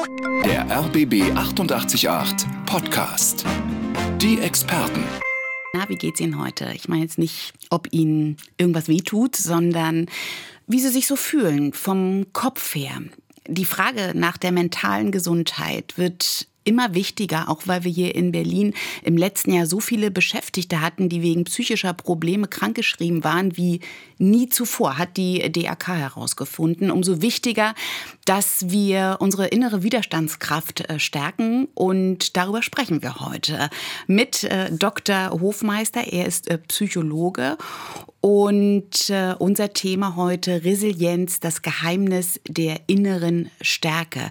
Der RBB 888 Podcast. Die Experten. Na, wie geht's Ihnen heute? Ich meine jetzt nicht, ob Ihnen irgendwas wehtut, sondern wie Sie sich so fühlen, vom Kopf her. Die Frage nach der mentalen Gesundheit wird immer wichtiger, auch weil wir hier in Berlin im letzten Jahr so viele Beschäftigte hatten, die wegen psychischer Probleme krankgeschrieben waren wie nie zuvor, hat die DRK herausgefunden. Umso wichtiger, dass wir unsere innere Widerstandskraft stärken, und darüber sprechen wir heute mit Dr. Hofmeister. Er ist Psychologe. Und unser Thema heute: Resilienz, das Geheimnis der inneren Stärke.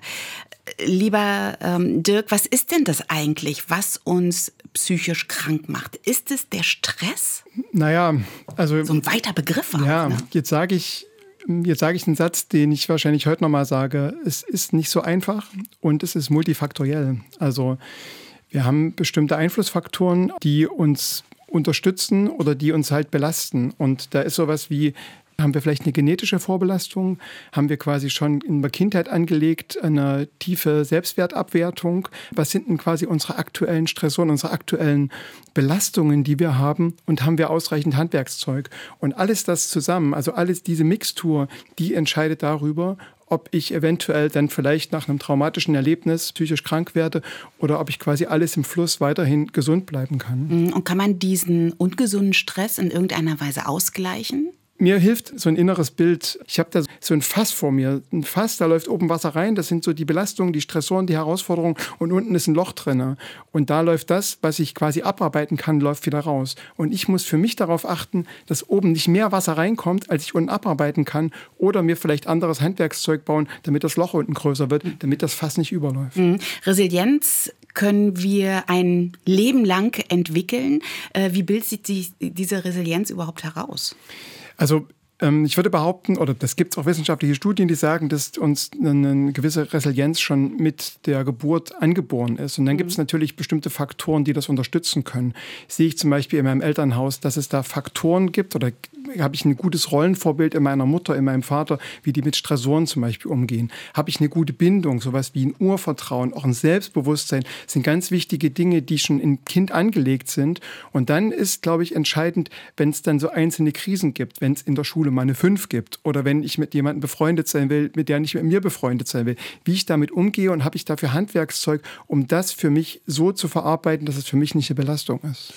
Lieber Dirk, was ist denn das eigentlich, was uns psychisch krank macht? Ist es der Stress? Naja, also... So ein weiter Begriff auch, ja, ne? Jetzt sage ich einen Satz, den ich wahrscheinlich heute nochmal sage. Es ist nicht so einfach und es ist multifaktoriell. Also wir haben bestimmte Einflussfaktoren, die uns unterstützen oder die uns halt belasten. Und da ist sowas wie: Haben wir vielleicht eine genetische Vorbelastung? Haben wir quasi schon in der Kindheit angelegt eine tiefe Selbstwertabwertung? Was sind denn quasi unsere aktuellen Stressoren, unsere aktuellen Belastungen, die wir haben? Und haben wir ausreichend Handwerkszeug? Und alles das zusammen, also alles diese Mixtur, die entscheidet darüber, ob ich eventuell dann vielleicht nach einem traumatischen Erlebnis psychisch krank werde oder ob ich quasi alles im Fluss weiterhin gesund bleiben kann. Und kann man diesen ungesunden Stress in irgendeiner Weise ausgleichen? Mir hilft so ein inneres Bild. Ich habe da so ein Fass vor mir. Ein Fass, da läuft oben Wasser rein. Das sind so die Belastungen, die Stressoren, die Herausforderungen. Und unten ist ein Loch drin. Und da läuft das, was ich quasi abarbeiten kann, läuft wieder raus. Und ich muss für mich darauf achten, dass oben nicht mehr Wasser reinkommt, als ich unten abarbeiten kann. Oder mir vielleicht anderes Handwerkszeug bauen, damit das Loch unten größer wird, damit das Fass nicht überläuft. Resilienz können wir ein Leben lang entwickeln. Wie bildet sich diese Resilienz überhaupt heraus? Also ich würde behaupten, oder das gibt es auch wissenschaftliche Studien, die sagen, dass uns eine gewisse Resilienz schon mit der Geburt angeboren ist. Und dann gibt es natürlich bestimmte Faktoren, die das unterstützen können. Sehe ich zum Beispiel in meinem Elternhaus, dass es da Faktoren gibt, oder habe ich ein gutes Rollenvorbild in meiner Mutter, in meinem Vater, wie die mit Stressoren zum Beispiel umgehen? Habe ich eine gute Bindung, sowas wie ein Urvertrauen, auch ein Selbstbewusstsein, sind ganz wichtige Dinge, die schon im Kind angelegt sind. Und dann ist, glaube ich, entscheidend, wenn es dann so einzelne Krisen gibt, wenn es in der Schule mal eine 5 gibt oder wenn ich mit jemandem befreundet sein will, mit der nicht mit mir befreundet sein will, wie ich damit umgehe und habe ich dafür Handwerkszeug, um das für mich so zu verarbeiten, dass es für mich nicht eine Belastung ist.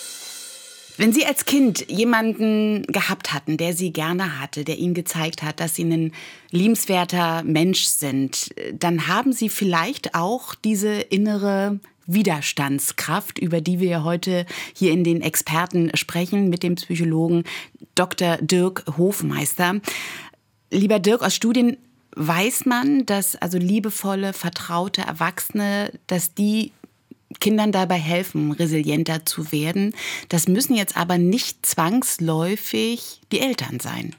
Wenn Sie als Kind jemanden gehabt hatten, der Sie gerne hatte, der Ihnen gezeigt hat, dass Sie ein liebenswerter Mensch sind, dann haben Sie vielleicht auch diese innere Widerstandskraft, über die wir heute hier in den Experten sprechen, mit dem Psychologen Dr. Dirk Hofmeister. Lieber Dirk, aus Studien weiß man, dass also liebevolle, vertraute Erwachsene, dass die Kindern dabei helfen, resilienter zu werden. Das müssen jetzt aber nicht zwangsläufig die Eltern sein.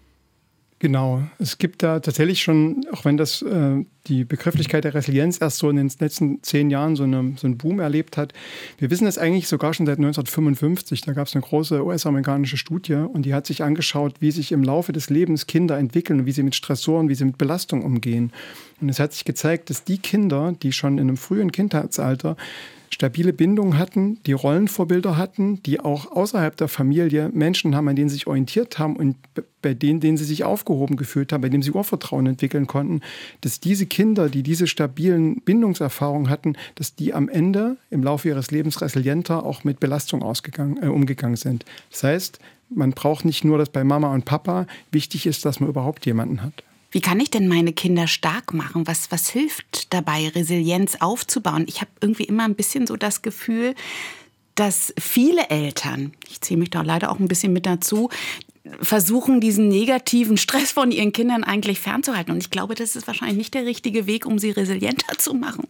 Genau, es gibt da tatsächlich schon, auch wenn das die Begrifflichkeit der Resilienz erst so in den letzten 10 Jahren so einen Boom erlebt hat. Wir wissen das eigentlich sogar schon seit 1955. Da gab es eine große US-amerikanische Studie und die hat sich angeschaut, wie sich im Laufe des Lebens Kinder entwickeln und wie sie mit Stressoren, wie sie mit Belastung umgehen. Und es hat sich gezeigt, dass die Kinder, die schon in einem frühen Kindheitsalter stabile Bindungen hatten, die Rollenvorbilder hatten, die auch außerhalb der Familie Menschen haben, an denen sie sich orientiert haben und bei denen sie sich aufgehoben gefühlt haben, bei denen sie Urvertrauen entwickeln konnten, dass diese Kinder, die diese stabilen Bindungserfahrungen hatten, dass die am Ende im Laufe ihres Lebens resilienter auch mit Belastung umgegangen sind. Das heißt, man braucht nicht nur das bei Mama und Papa, wichtig ist, dass man überhaupt jemanden hat. Wie kann ich denn meine Kinder stark machen? Was hilft dabei, Resilienz aufzubauen? Ich habe irgendwie immer ein bisschen so das Gefühl, dass viele Eltern, ich zähle mich da leider auch ein bisschen mit dazu, versuchen, diesen negativen Stress von ihren Kindern eigentlich fernzuhalten. Und ich glaube, das ist wahrscheinlich nicht der richtige Weg, um sie resilienter zu machen.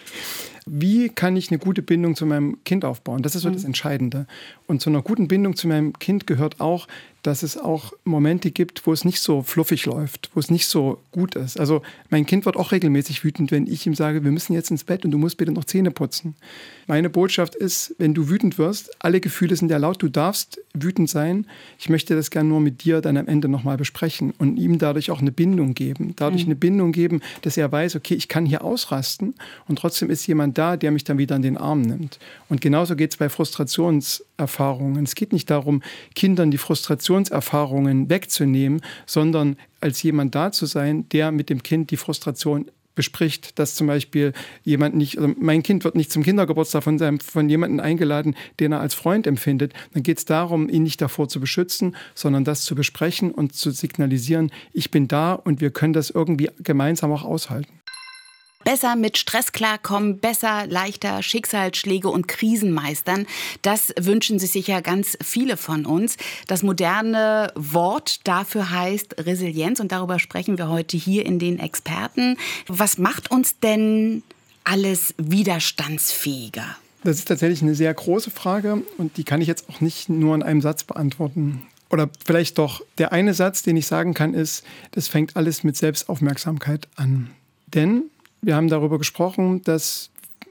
Wie kann ich eine gute Bindung zu meinem Kind aufbauen? Das ist so das Entscheidende. Und zu einer guten Bindung zu meinem Kind gehört auch, dass es auch Momente gibt, wo es nicht so fluffig läuft, wo es nicht so gut ist. Also mein Kind wird auch regelmäßig wütend, wenn ich ihm sage, wir müssen jetzt ins Bett und du musst bitte noch Zähne putzen. Meine Botschaft ist, wenn du wütend wirst, alle Gefühle sind erlaubt, du darfst wütend sein. Ich möchte das gerne nur mit dir dann am Ende nochmal besprechen und ihm dadurch auch eine Bindung geben. Dadurch eine Bindung geben, dass er weiß, okay, ich kann hier ausrasten und trotzdem ist jemand da, der mich dann wieder in den Arm nimmt. Und genauso geht es bei Frustrationserfahrungen. Es geht nicht darum, Kindern die Frustrationserfahrungen wegzunehmen, sondern als jemand da zu sein, der mit dem Kind die Frustration bespricht, dass zum Beispiel jemand nicht, also mein Kind wird nicht zum Kindergeburtstag von jemandem eingeladen, den er als Freund empfindet. Dann geht es darum, ihn nicht davor zu beschützen, sondern das zu besprechen und zu signalisieren, ich bin da und wir können das irgendwie gemeinsam auch aushalten. Besser mit Stress klarkommen, besser, leichter Schicksalsschläge und Krisen meistern. Das wünschen sich sicher ganz viele von uns. Das moderne Wort dafür heißt Resilienz und darüber sprechen wir heute hier in den Experten. Was macht uns denn alles widerstandsfähiger? Das ist tatsächlich eine sehr große Frage und die kann ich jetzt auch nicht nur in einem Satz beantworten. Oder vielleicht doch, der eine Satz, den ich sagen kann, ist, das fängt alles mit Selbstaufmerksamkeit an. Denn wir haben darüber gesprochen, dass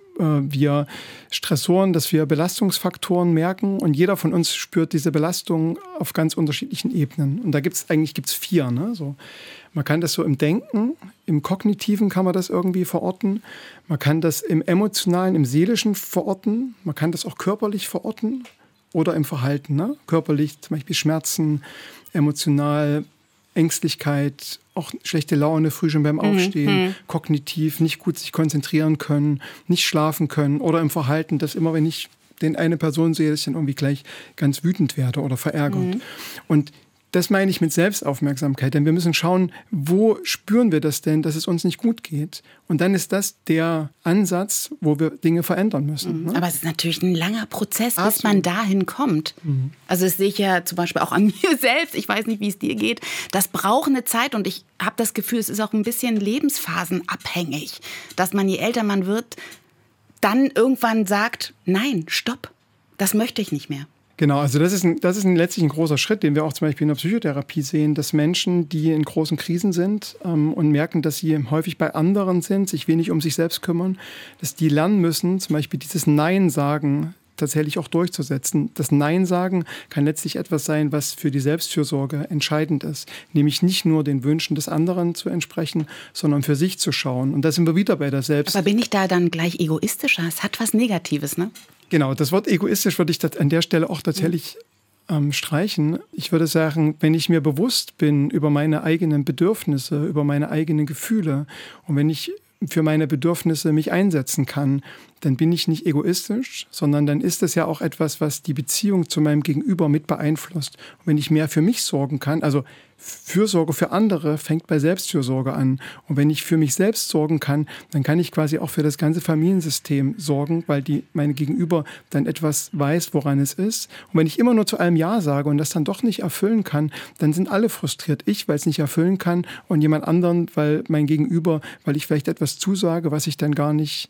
wir Stressoren, dass wir Belastungsfaktoren merken und jeder von uns spürt diese Belastung auf ganz unterschiedlichen Ebenen. Und da gibt's 4. Ne? So, man kann das so im Denken, im Kognitiven kann man das irgendwie verorten. Man kann das im Emotionalen, im Seelischen verorten. Man kann das auch körperlich verorten oder im Verhalten. Ne? Körperlich zum Beispiel Schmerzen, emotional Ängstlichkeit, auch schlechte Laune früh schon beim Aufstehen, kognitiv nicht gut sich konzentrieren können, nicht schlafen können oder im Verhalten, dass immer, wenn ich den eine Person sehe, dass ich dann irgendwie gleich ganz wütend werde oder verärgert. Und das meine ich mit Selbstaufmerksamkeit, denn wir müssen schauen, wo spüren wir das denn, dass es uns nicht gut geht? Und dann ist das der Ansatz, wo wir Dinge verändern müssen. Ne? Aber es ist natürlich ein langer Prozess, bis man dahin kommt. Also das sehe ich ja zum Beispiel auch an mir selbst. Ich weiß nicht, wie es dir geht. Das braucht eine Zeit und ich habe das Gefühl, es ist auch ein bisschen lebensphasenabhängig, dass man, je älter man wird, dann irgendwann sagt, nein, stopp, das möchte ich nicht mehr. Genau, also das ist letztlich ein großer Schritt, den wir auch zum Beispiel in der Psychotherapie sehen, dass Menschen, die in großen Krisen sind und merken, dass sie häufig bei anderen sind, sich wenig um sich selbst kümmern, dass die lernen müssen, zum Beispiel dieses Nein sagen tatsächlich auch durchzusetzen. Das Nein sagen kann letztlich etwas sein, was für die Selbstfürsorge entscheidend ist. Nämlich nicht nur den Wünschen des anderen zu entsprechen, sondern für sich zu schauen. Und da sind wir wieder bei der Selbst. Aber bin ich da dann gleich egoistischer? Es hat was Negatives, ne? Genau, das Wort egoistisch würde ich an der Stelle auch tatsächlich streichen. Ich würde sagen, wenn ich mir bewusst bin über meine eigenen Bedürfnisse, über meine eigenen Gefühle und wenn ich für meine Bedürfnisse mich einsetzen kann, dann bin ich nicht egoistisch, sondern dann ist das ja auch etwas, was die Beziehung zu meinem Gegenüber mit beeinflusst. Und wenn ich mehr für mich sorgen kann, also Fürsorge für andere fängt bei Selbstfürsorge an. Und wenn ich für mich selbst sorgen kann, dann kann ich quasi auch für das ganze Familiensystem sorgen, weil meine Gegenüber dann etwas weiß, woran es ist. Und wenn ich immer nur zu allem Ja sage und das dann doch nicht erfüllen kann, dann sind alle frustriert. Ich, weil es nicht erfüllen kann und jemand anderen, weil mein Gegenüber, weil ich vielleicht etwas zusage, was ich gar nicht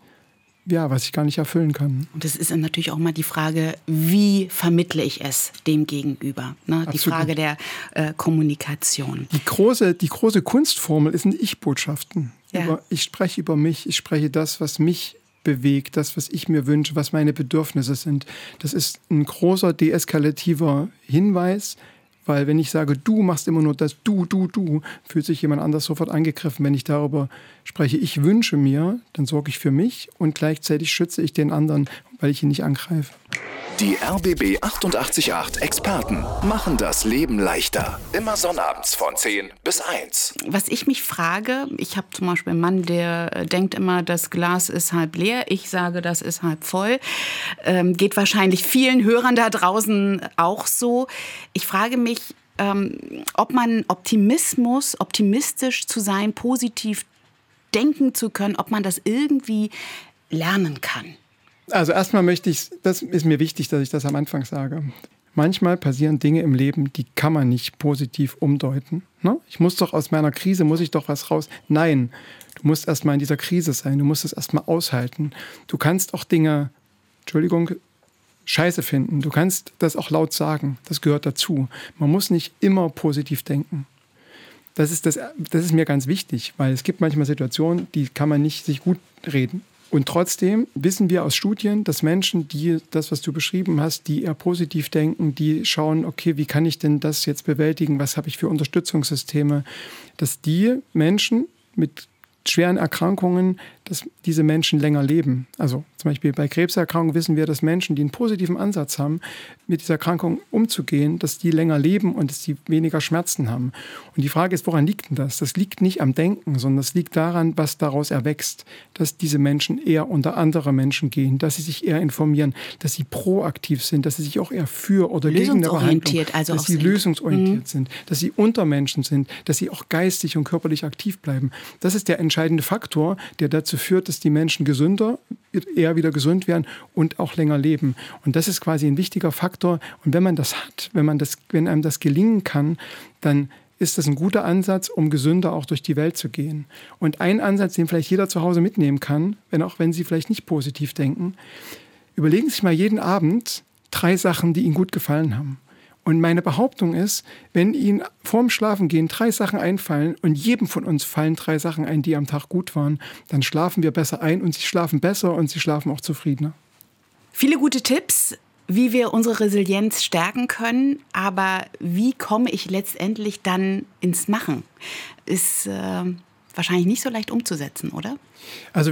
erfüllen kann. Und es ist natürlich auch mal die Frage, wie vermittle ich es dem Gegenüber? Ne? Die Frage der Kommunikation. Die große Kunstformel sind Ich-Botschaften. Ja. Ich spreche über mich, ich spreche das, was mich bewegt, das, was ich mir wünsche, was meine Bedürfnisse sind. Das ist ein großer deeskalativer Hinweis, weil wenn ich sage, du machst immer nur das, du, fühlt sich jemand anders sofort angegriffen. Wenn ich darüber spreche, ich wünsche mir, dann sorge ich für mich und gleichzeitig schütze ich den anderen, weil ich ihn nicht angreife. Die RBB 888 Experten machen das Leben leichter. Immer sonnabends von 10 bis 1. Was ich mich frage, ich habe zum Beispiel einen Mann, der denkt immer, das Glas ist halb leer. Ich sage, das ist halb voll. Geht wahrscheinlich vielen Hörern da draußen auch so. Ich frage mich, ob man optimistisch zu sein, positiv denken zu können, ob man das irgendwie lernen kann. Also erstmal das ist mir wichtig, dass ich das am Anfang sage. Manchmal passieren Dinge im Leben, die kann man nicht positiv umdeuten. Ne? Aus meiner Krise muss ich doch was raus. Nein, du musst erstmal in dieser Krise sein, du musst es erstmal aushalten. Du kannst auch Dinge, scheiße finden. Du kannst das auch laut sagen. Das gehört dazu. Man muss nicht immer positiv denken. Das ist mir ganz wichtig, weil es gibt manchmal Situationen, die kann man nicht sich gut reden. Und trotzdem wissen wir aus Studien, dass Menschen, die das, was du beschrieben hast, die eher positiv denken, die schauen, okay, wie kann ich denn das jetzt bewältigen, was habe ich für Unterstützungssysteme, dass die Menschen mit schweren Erkrankungen, dass diese Menschen länger leben. Also zum Beispiel bei Krebserkrankungen wissen wir, dass Menschen, die einen positiven Ansatz haben, mit dieser Erkrankung umzugehen, dass die länger leben und dass die weniger Schmerzen haben. Und die Frage ist, woran liegt denn das? Das liegt nicht am Denken, sondern das liegt daran, was daraus erwächst, dass diese Menschen eher unter andere Menschen gehen, dass sie sich eher informieren, dass sie proaktiv sind, dass sie sich auch eher für oder gegen eine Behandlung, also dass sie lösungsorientiert sind, dass sie unter Menschen sind, dass sie auch geistig und körperlich aktiv bleiben. Das ist der entscheidende Faktor, der dazu führt, dass die Menschen eher wieder gesund werden und auch länger leben. Und das ist quasi ein wichtiger Faktor. Und wenn man das hat, wenn einem das gelingen kann, dann ist das ein guter Ansatz, um gesünder auch durch die Welt zu gehen. Und ein Ansatz, den vielleicht jeder zu Hause mitnehmen kann, wenn Sie vielleicht nicht positiv denken, überlegen Sie sich mal jeden Abend 3 Sachen, die Ihnen gut gefallen haben. Und meine Behauptung ist, wenn Ihnen vorm Schlafengehen 3 Sachen einfallen und jedem von uns fallen 3 Sachen ein, die am Tag gut waren, dann schlafen wir besser ein und Sie schlafen besser und Sie schlafen auch zufriedener. Viele gute Tipps, wie wir unsere Resilienz stärken können, aber wie komme ich letztendlich dann ins Machen? Ist wahrscheinlich nicht so leicht umzusetzen, oder? Also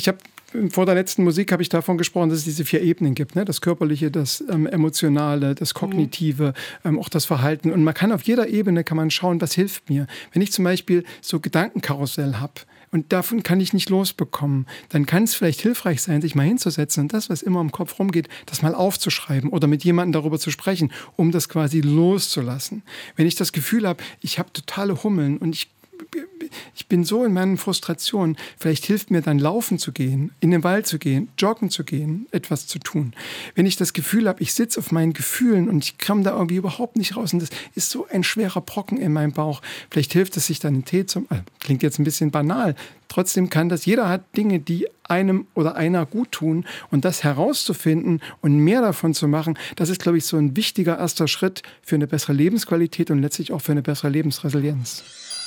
vor der letzten Musik habe ich davon gesprochen, dass es diese 4 Ebenen gibt. Ne? Das Körperliche, das Emotionale, das Kognitive, auch das Verhalten. Und man kann auf jeder Ebene schauen, was hilft mir. Wenn ich zum Beispiel so Gedankenkarussell habe und davon kann ich nicht losbekommen, dann kann es vielleicht hilfreich sein, sich mal hinzusetzen und das, was immer im Kopf rumgeht, das mal aufzuschreiben oder mit jemandem darüber zu sprechen, um das quasi loszulassen. Wenn ich das Gefühl habe, ich habe totale Hummeln und ich bin so in meinen Frustrationen, vielleicht hilft mir dann laufen zu gehen, in den Wald zu gehen, joggen zu gehen, etwas zu tun. Wenn ich das Gefühl habe, ich sitze auf meinen Gefühlen und ich komme da irgendwie überhaupt nicht raus und das ist so ein schwerer Brocken in meinem Bauch, vielleicht hilft es sich dann einen Tee klingt jetzt ein bisschen banal, trotzdem jeder hat Dinge, die einem oder einer gut tun und das herauszufinden und mehr davon zu machen, das ist, glaube ich, so ein wichtiger erster Schritt für eine bessere Lebensqualität und letztlich auch für eine bessere Lebensresilienz.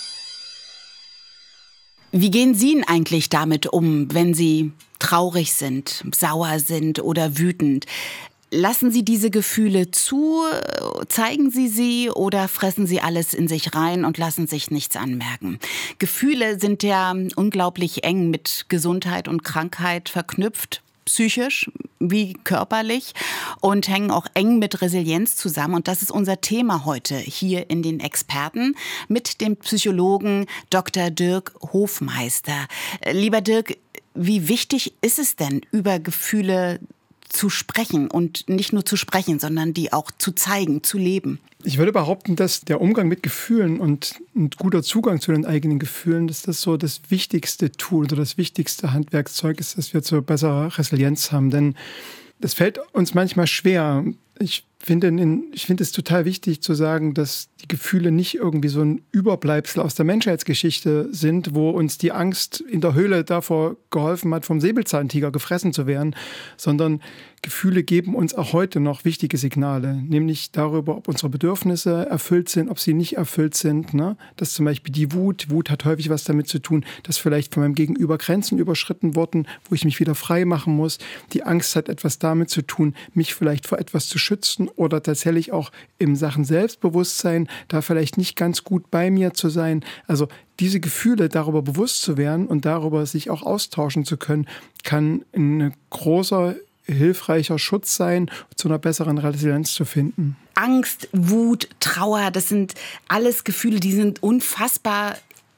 Wie gehen Sie denn eigentlich damit um, wenn Sie traurig sind, sauer sind oder wütend? Lassen Sie diese Gefühle zu, zeigen Sie sie oder fressen Sie alles in sich rein und lassen sich nichts anmerken? Gefühle sind ja unglaublich eng mit Gesundheit und Krankheit verknüpft. Psychisch wie körperlich und hängen auch eng mit Resilienz zusammen. Und das ist unser Thema heute hier in den Experten mit dem Psychologen Dr. Dirk Hofmeister. Lieber Dirk, wie wichtig ist es denn, über Gefühle zu sprechen und nicht nur zu sprechen, sondern die auch zu zeigen, zu leben? Ich würde behaupten, dass der Umgang mit Gefühlen und ein guter Zugang zu den eigenen Gefühlen, dass das so das wichtigste Tool oder das wichtigste Handwerkszeug ist, dass wir zu besserer Resilienz haben. Denn das fällt uns manchmal schwer. Ich finde es total wichtig zu sagen, dass die Gefühle nicht irgendwie so ein Überbleibsel aus der Menschheitsgeschichte sind, wo uns die Angst in der Höhle davor geholfen hat, vom Säbelzahntiger gefressen zu werden, sondern Gefühle geben uns auch heute noch wichtige Signale, nämlich darüber, ob unsere Bedürfnisse erfüllt sind, ob sie nicht erfüllt sind. Ne? Dass zum Beispiel die Wut hat häufig was damit zu tun, dass vielleicht von meinem Gegenüber Grenzen überschritten wurden, wo ich mich wieder frei machen muss. Die Angst hat etwas damit zu tun, mich vielleicht vor etwas zu schützen oder tatsächlich auch in Sachen Selbstbewusstsein da vielleicht nicht ganz gut bei mir zu sein. Also diese Gefühle, darüber bewusst zu werden und darüber sich auch austauschen zu können, kann ein großer, hilfreicher Schutz sein, zu einer besseren Resilienz zu finden. Angst, Wut, Trauer, das sind alles Gefühle, die sind unfassbar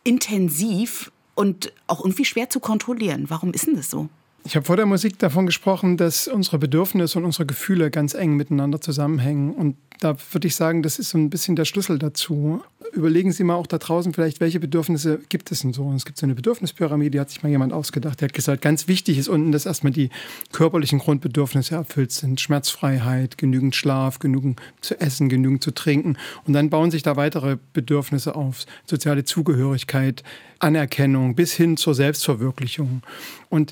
intensiv und auch irgendwie schwer zu kontrollieren. Warum ist denn das so? Ich habe vor der Musik davon gesprochen, dass unsere Bedürfnisse und unsere Gefühle ganz eng miteinander zusammenhängen. Und da würde ich sagen, das ist so ein bisschen der Schlüssel dazu. Überlegen Sie mal auch da draußen vielleicht, welche Bedürfnisse gibt es denn so? Und es gibt so eine Bedürfnispyramide, die hat sich mal jemand ausgedacht. Der hat gesagt, ganz wichtig ist unten, dass erstmal die körperlichen Grundbedürfnisse erfüllt sind. Schmerzfreiheit, genügend Schlaf, genügend zu essen, genügend zu trinken. Und dann bauen sich da weitere Bedürfnisse auf. Soziale Zugehörigkeit, Anerkennung bis hin zur Selbstverwirklichung. Und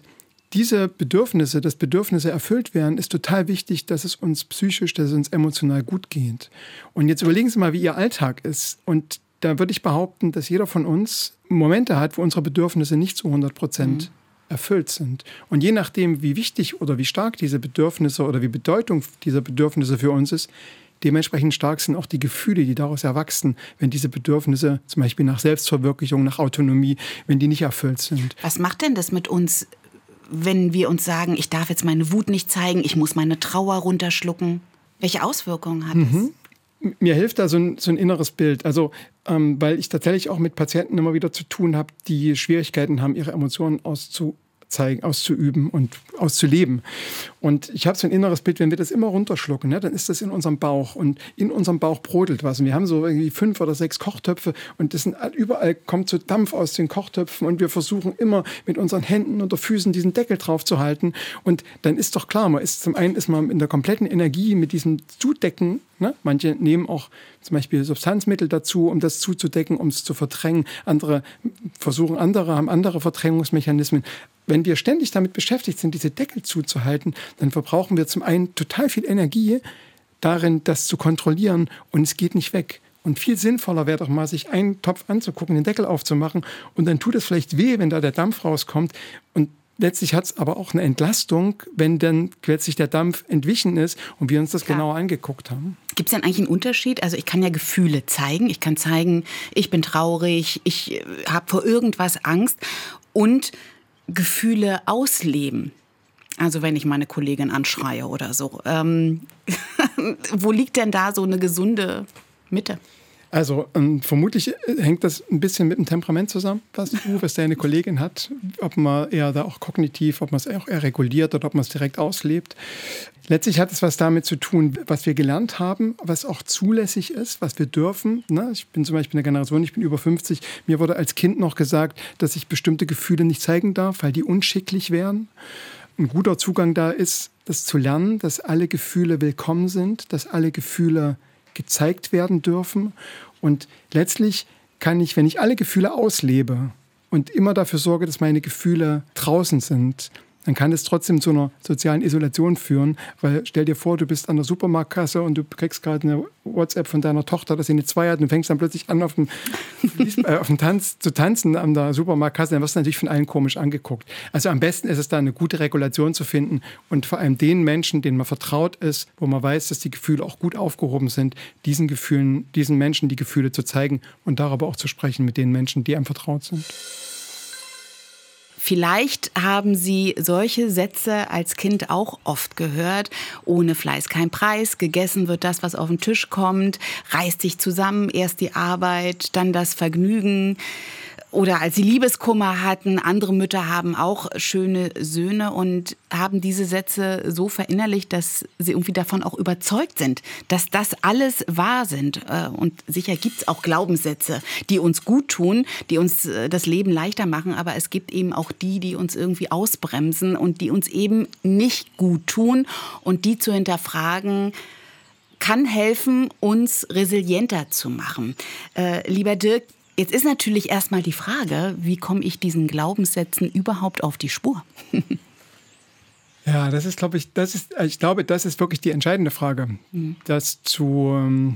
diese Bedürfnisse, dass Bedürfnisse erfüllt werden, ist total wichtig, dass es uns psychisch, dass es uns emotional gut geht. Und jetzt überlegen Sie mal, wie Ihr Alltag ist. Und da würde ich behaupten, dass jeder von uns Momente hat, wo unsere Bedürfnisse nicht zu 100% erfüllt sind. Und je nachdem, wie wichtig oder wie stark diese Bedürfnisse oder wie Bedeutung dieser Bedürfnisse für uns ist, dementsprechend stark sind auch die Gefühle, die daraus erwachsen, wenn diese Bedürfnisse zum Beispiel nach Selbstverwirklichung, nach Autonomie, wenn die nicht erfüllt sind. Was macht denn das mit uns, wenn wir uns sagen, ich darf jetzt meine Wut nicht zeigen, ich muss meine Trauer runterschlucken? Welche Auswirkungen hat das? Mir hilft da so ein inneres Bild. Also, weil ich tatsächlich auch mit Patienten immer wieder zu tun habe, die Schwierigkeiten haben, ihre Emotionen auszuüben und auszuleben. Und ich habe so ein inneres Bild, wenn wir das immer runterschlucken, ne, dann ist das in unserem Bauch und in unserem Bauch brodelt was. Und wir haben so irgendwie 5 oder 6 Kochtöpfe und überall kommt so Dampf aus den Kochtöpfen und wir versuchen immer mit unseren Händen oder Füßen diesen Deckel drauf zu halten. Und dann ist doch klar, zum einen ist man in der kompletten Energie mit diesem Zudecken. Ne? Manche nehmen auch zum Beispiel Substanzmittel dazu, um das zuzudecken, um es zu verdrängen. Andere haben andere Verdrängungsmechanismen. Wenn wir ständig damit beschäftigt sind, diese Deckel zuzuhalten, dann verbrauchen wir zum einen total viel Energie darin, das zu kontrollieren und es geht nicht weg. Und viel sinnvoller wäre doch mal, sich einen Topf anzugucken, den Deckel aufzumachen und dann tut es vielleicht weh, wenn da der Dampf rauskommt und letztlich hat es aber auch eine Entlastung, wenn dann plötzlich der Dampf entwichen ist und wir uns das genauer angeguckt haben. Gibt es denn eigentlich einen Unterschied? Also ich kann ja Gefühle zeigen. Ich kann zeigen, ich bin traurig, ich habe vor irgendwas Angst und Gefühle ausleben. Also wenn ich meine Kollegin anschreie oder so. Wo liegt denn da so eine gesunde Mitte? Also vermutlich hängt das ein bisschen mit dem Temperament zusammen, was deine Kollegin hat. Ob man eher da auch kognitiv, ob man es auch eher reguliert oder ob man es direkt auslebt. Letztlich hat es was damit zu tun, was wir gelernt haben, was auch zulässig ist, was wir dürfen. Ne? Ich bin zum Beispiel eine Generation, ich bin über 50. Mir wurde als Kind noch gesagt, dass ich bestimmte Gefühle nicht zeigen darf, weil die unschicklich wären. Ein guter Zugang da ist, das zu lernen, dass alle Gefühle willkommen sind, dass alle Gefühle gezeigt werden dürfen. Und letztlich kann ich, wenn ich alle Gefühle auslebe und immer dafür sorge, dass meine Gefühle draußen sind, dann kann es trotzdem zu einer sozialen Isolation führen. Weil stell dir vor, du bist an der Supermarktkasse und du kriegst gerade eine WhatsApp von deiner Tochter, dass sie eine 2 hat und fängst dann plötzlich an, auf dem Tanz zu tanzen an der Supermarktkasse. Dann wirst du natürlich von allen komisch angeguckt. Also am besten ist es da eine gute Regulation zu finden und vor allem den Menschen, denen man vertraut ist, wo man weiß, dass die Gefühle auch gut aufgehoben sind, diesen Menschen die Gefühle zu zeigen und darüber auch zu sprechen mit den Menschen, die einem vertraut sind. Vielleicht haben Sie solche Sätze als Kind auch oft gehört. Ohne Fleiß kein Preis, gegessen wird das, was auf den Tisch kommt, reißt sich zusammen, erst die Arbeit, dann das Vergnügen. Oder als sie Liebeskummer hatten, andere Mütter haben auch schöne Söhne und haben diese Sätze so verinnerlicht, dass sie irgendwie davon auch überzeugt sind, dass das alles wahr sind. Und sicher gibt es auch Glaubenssätze, die uns gut tun, die uns das Leben leichter machen, aber es gibt eben auch die uns irgendwie ausbremsen und die uns eben nicht gut tun. Und die zu hinterfragen, kann helfen, uns resilienter zu machen. Lieber Dirk, jetzt ist natürlich erstmal die Frage, wie komme ich diesen Glaubenssätzen überhaupt auf die Spur? Ja, das ist wirklich die entscheidende Frage, das zu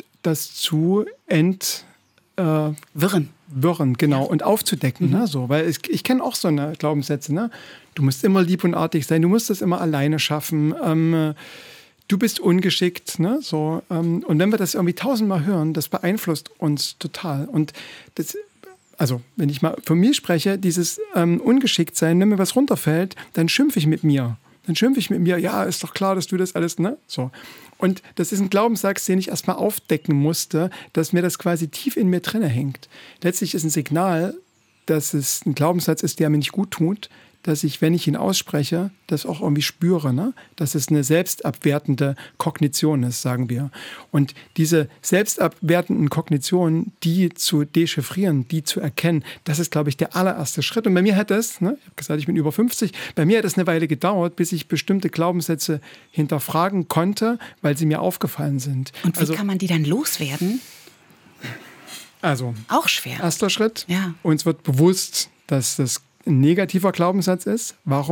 wirren, genau, und aufzudecken, ne, so, weil ich kenne auch so eine Glaubenssätze, ne? Du musst immer lieb und artig sein, du musst das immer alleine schaffen. Du bist ungeschickt, ne? So, und wenn wir das irgendwie 1000-mal hören, das beeinflusst uns total. Und das, also wenn ich mal von mir spreche, dieses Ungeschicktsein, wenn mir was runterfällt, dann schimpfe ich mit mir. Ja, ist doch klar, dass du das alles, ne? So. Und das ist ein Glaubenssatz, den ich erstmal aufdecken musste, dass mir das quasi tief in mir drinne hängt. Letztlich ist ein Signal, dass es ein Glaubenssatz ist, der mir nicht gut tut, dass ich, wenn ich ihn ausspreche, das auch irgendwie spüre, ne? Dass es eine selbstabwertende Kognition ist, sagen wir. Und diese selbstabwertenden Kognitionen, die zu dechiffrieren, die zu erkennen, das ist, glaube ich, der allererste Schritt. Und bei mir hat das, ne, ich habe gesagt, ich bin über 50, bei mir hat das eine Weile gedauert, bis ich bestimmte Glaubenssätze hinterfragen konnte, weil sie mir aufgefallen sind. Und wie kann man die dann loswerden? Also, auch schwer. Erster Schritt, ja. Uns wird bewusst, dass das ein negativer Glaubenssatz ist. Warum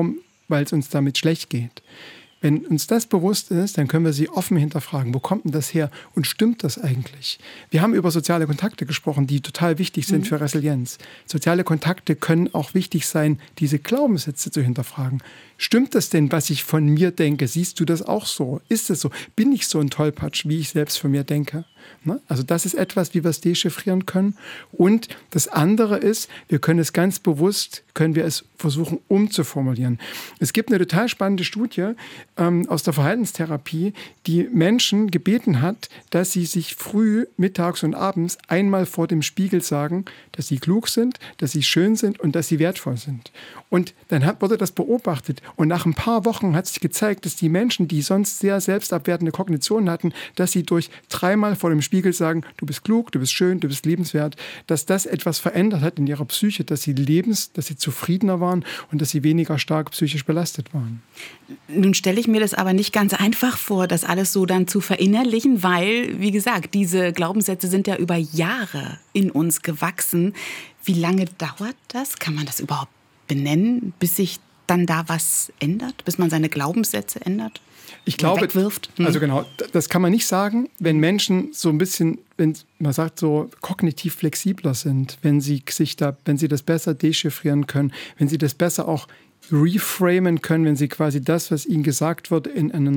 weil es uns damit schlecht geht. Wenn uns das bewusst ist, dann können wir sie offen hinterfragen. Wo kommt denn das her? Und stimmt das eigentlich? Wir haben über soziale Kontakte gesprochen, die total wichtig sind für Resilienz. Soziale Kontakte können auch wichtig sein, diese Glaubenssätze zu hinterfragen. Stimmt das denn, was ich von mir denke? Siehst du das auch so? Ist es so? Bin ich so ein Tollpatsch, wie ich selbst von mir denke? Also das ist etwas, wie wir es dechiffrieren können. Und das andere ist, wir können es ganz bewusst, können wir es versuchen umzuformulieren. Es gibt eine total spannende Studie aus der Verhaltenstherapie, die Menschen gebeten hat, dass sie sich früh, mittags und abends einmal vor dem Spiegel sagen, dass sie klug sind, dass sie schön sind und dass sie wertvoll sind. Und dann wurde das beobachtet. Und nach ein paar Wochen hat sich gezeigt, dass die Menschen, die sonst sehr selbstabwertende Kognitionen hatten, dass sie durch dreimal vor dem Spiegel sagen, du bist klug, du bist schön, du bist liebenswert, dass das etwas verändert hat in ihrer Psyche, dass sie zufriedener waren und dass sie weniger stark psychisch belastet waren. Nun stelle ich mir das aber nicht ganz einfach vor, das alles so dann zu verinnerlichen, weil, wie gesagt, diese Glaubenssätze sind ja über Jahre in uns gewachsen. Wie lange dauert das? Kann man das überhaupt benennen, bis sich dann da was ändert, bis man seine Glaubenssätze ändert? Ich glaube, wegwirft? Also genau, das kann man nicht sagen, wenn Menschen so ein bisschen, wenn man sagt, so kognitiv flexibler sind, wenn sie das besser dechiffrieren können, wenn sie das besser auch reframen können, wenn sie quasi das, was ihnen gesagt wird, in einen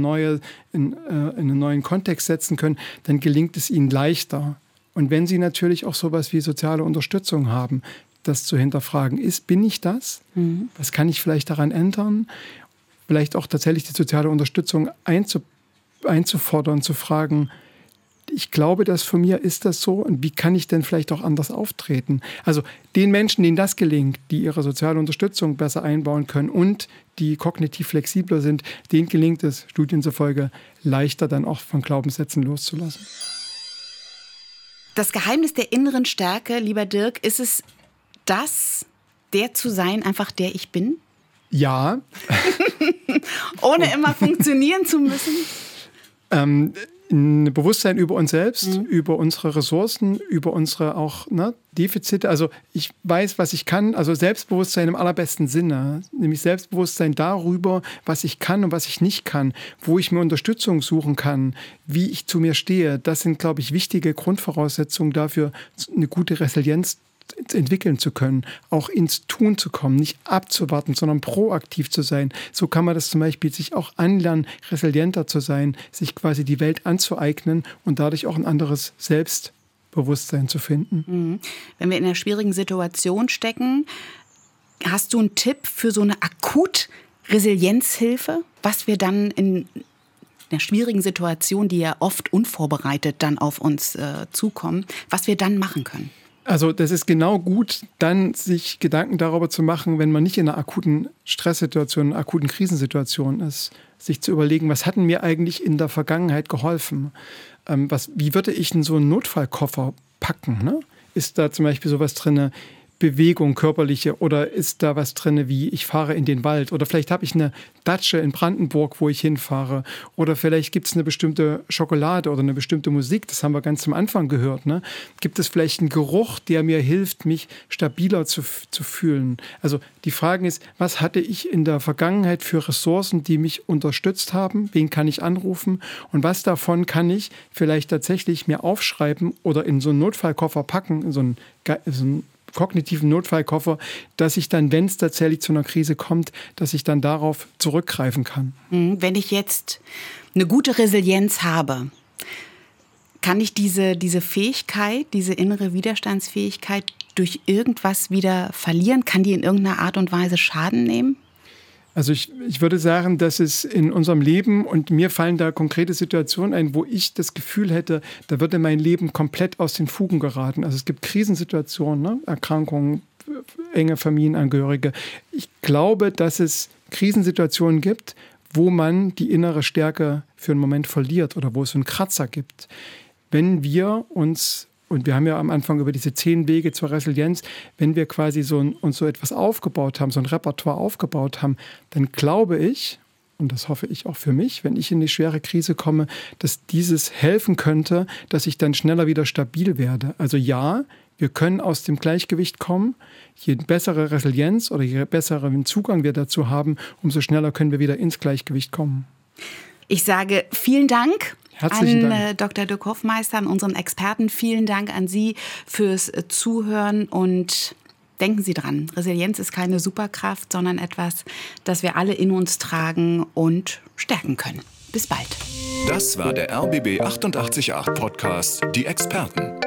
neuen Kontext setzen können, dann gelingt es ihnen leichter. Und wenn sie natürlich auch sowas wie soziale Unterstützung haben, das zu hinterfragen, bin ich das? Was kann ich vielleicht daran ändern? Vielleicht auch tatsächlich die soziale Unterstützung einzufordern, zu fragen, ich glaube, das von mir ist das so und wie kann ich denn vielleicht auch anders auftreten? Also den Menschen, denen das gelingt, die ihre soziale Unterstützung besser einbauen können und die kognitiv flexibler sind, denen gelingt es, Studien zufolge, leichter dann auch von Glaubenssätzen loszulassen. Das Geheimnis der inneren Stärke, lieber Dirk, ist es der zu sein, einfach der ich bin? Ja. Ohne immer funktionieren zu müssen? Ein Bewusstsein über uns selbst, über unsere Ressourcen, über unsere auch Defizite. Also ich weiß, was ich kann. Also Selbstbewusstsein im allerbesten Sinne. Nämlich Selbstbewusstsein darüber, was ich kann und was ich nicht kann. Wo ich mir Unterstützung suchen kann. Wie ich zu mir stehe. Das sind, glaube ich, wichtige Grundvoraussetzungen dafür, eine gute Resilienz entwickeln zu können, auch ins Tun zu kommen, nicht abzuwarten, sondern proaktiv zu sein. So kann man das zum Beispiel sich auch anlernen, resilienter zu sein, sich quasi die Welt anzueignen und dadurch auch ein anderes Selbstbewusstsein zu finden. Wenn wir in einer schwierigen Situation stecken, hast du einen Tipp für so eine Akut-Resilienzhilfe, was wir dann in einer schwierigen Situation, die ja oft unvorbereitet dann auf uns zukommen, was wir dann machen können? Also das ist genau gut, dann sich Gedanken darüber zu machen, wenn man nicht in einer akuten Stresssituation, einer akuten Krisensituation ist, sich zu überlegen, was hat mir eigentlich in der Vergangenheit geholfen? Wie würde ich denn so einen Notfallkoffer packen? Ne? Ist da zum Beispiel sowas drin, Bewegung, körperliche, oder ist da was drin, wie ich fahre in den Wald, oder vielleicht habe ich eine Datsche in Brandenburg, wo ich hinfahre, oder vielleicht gibt es eine bestimmte Schokolade oder eine bestimmte Musik, das haben wir ganz zum Anfang gehört. Ne? Gibt es vielleicht einen Geruch, der mir hilft, mich stabiler zu fühlen? Also die Frage ist, was hatte ich in der Vergangenheit für Ressourcen, die mich unterstützt haben? Wen kann ich anrufen? Und was davon kann ich vielleicht tatsächlich mir aufschreiben oder in so einen Notfallkoffer packen, in so einen kognitiven Notfallkoffer, dass ich dann, wenn es tatsächlich zu einer Krise kommt, dass ich dann darauf zurückgreifen kann. Wenn ich jetzt eine gute Resilienz habe, kann ich diese Fähigkeit, diese innere Widerstandsfähigkeit durch irgendwas wieder verlieren? Kann die in irgendeiner Art und Weise Schaden nehmen? Also ich würde sagen, dass es in unserem Leben, und mir fallen da konkrete Situationen ein, wo ich das Gefühl hätte, da würde mein Leben komplett aus den Fugen geraten. Also es gibt Krisensituationen, ne? Erkrankungen, enge Familienangehörige. Ich glaube, dass es Krisensituationen gibt, wo man die innere Stärke für einen Moment verliert oder wo es so einen Kratzer gibt. Wenn wir uns, und wir haben ja am Anfang über diese 10 Wege zur Resilienz, wenn wir quasi uns so etwas aufgebaut haben, so ein Repertoire aufgebaut haben, dann glaube ich, und das hoffe ich auch für mich, wenn ich in eine schwere Krise komme, dass dieses helfen könnte, dass ich dann schneller wieder stabil werde. Also ja, Wir können aus dem Gleichgewicht kommen. Je bessere Resilienz oder je besseren Zugang wir dazu haben, umso schneller können wir wieder ins Gleichgewicht kommen. Ich sage vielen Dank Herzlichen an Dr. Dirk Hoffmeister, an unseren Experten. Vielen Dank an Sie fürs Zuhören und denken Sie dran, Resilienz ist keine Superkraft, sondern etwas, das wir alle in uns tragen und stärken können. Bis bald. Das war der RBB 888 Podcast, die Experten.